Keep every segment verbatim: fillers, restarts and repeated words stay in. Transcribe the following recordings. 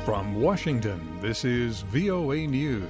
From Washington, this is V O A News.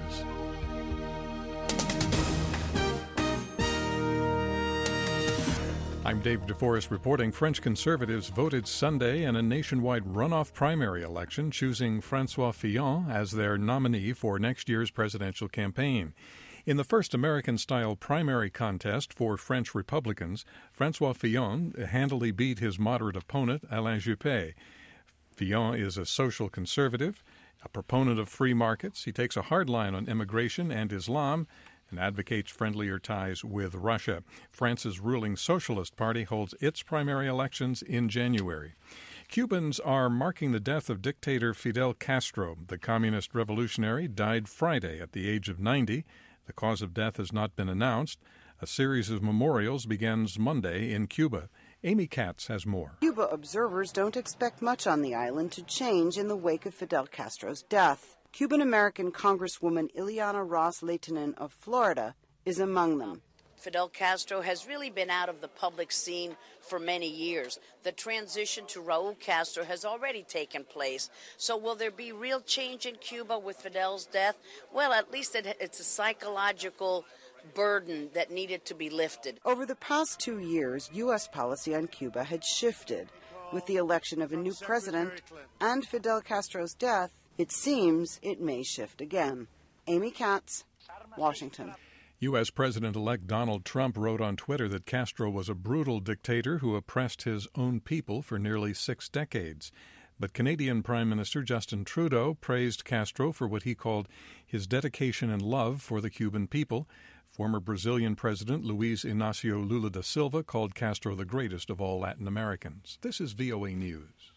I'm Dave DeForest reporting. French conservatives voted Sunday in a nationwide runoff primary election, choosing François Fillon as their nominee for next year's presidential campaign. In the first American-style primary contest for French Republicans, François Fillon handily beat his moderate opponent, Alain Juppé. Fillon is a social conservative, a proponent of free markets. He takes a hard line on immigration and Islam and advocates friendlier ties with Russia. France's ruling Socialist Party holds its primary elections in January. Cubans are marking the death of dictator Fidel Castro. The communist revolutionary died Friday at the age of ninety. The cause of death has not been announced. A series of memorials begins Monday in Cuba. Amy Katz has more. Cuba observers don't expect much on the island to change in the wake of Fidel Castro's death. Cuban-American Congresswoman Ileana Ros-Lehtinen of Florida is among them. Fidel Castro has really been out of the public scene for many years. The transition to Raul Castro has already taken place. So will there be real change in Cuba with Fidel's death? Well, at least it, it's a psychological burden that needed to be lifted. Over the past two years, U S policy on Cuba had shifted. With the election of a new president and Fidel Castro's death, it seems it may shift again. Amy Katz, Washington. U S. President-elect Donald Trump wrote on Twitter that Castro was a brutal dictator who oppressed his own people for nearly six decades. But Canadian Prime Minister Justin Trudeau praised Castro for what he called his dedication and love for the Cuban people. Former Brazilian President Luiz Inácio Lula da Silva called Castro the greatest of all Latin Americans. This is V O A News.